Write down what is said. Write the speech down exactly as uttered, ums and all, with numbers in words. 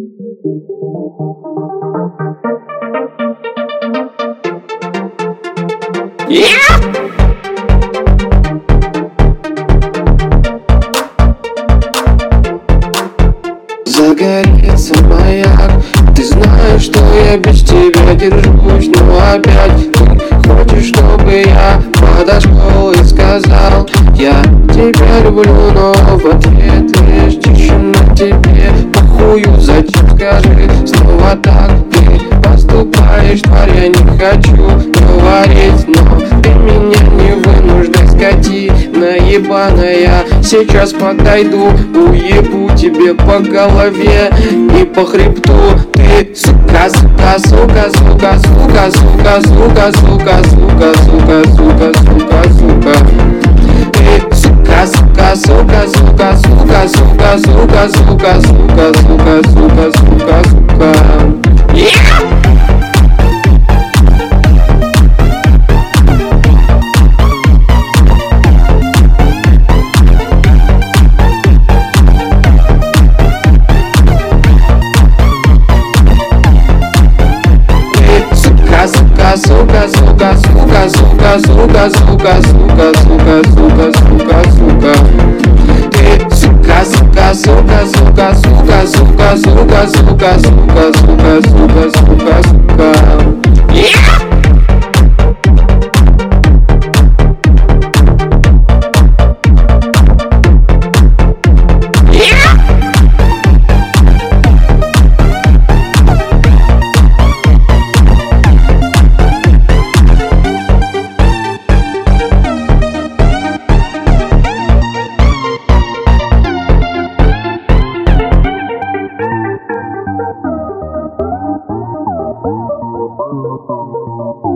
Yeah! Загорится маяк, ты знаешь, что я без тебя держусь, но опять ты хочешь, чтобы я подошел и сказал: я тебя люблю, но в ответ лишь тишина тебе. Похую, зачем, скажи, снова так ты поступаешь, тварь, я не хочу говорить, но ты меня не вынуждай, скотина ебаная. Сейчас подойду, уебу тебе по голове и по хребту. Ты сука, сука, сука, сука, сука, сука, сука, сука, сука, сука, сука, сука, сука. Ты сука, сука, сука, сука, сука, сука, сука, сука, сука, сука, сука, сука, сука. Yeah! Сука, сука, сука, сука, сука, сука, сука, сука, сука, сука, сука, сука. Ты сука, сука, сука, сука, сука, сука, сука, сука, сука, сука, сука, сука, сука. Yeah! Thank you.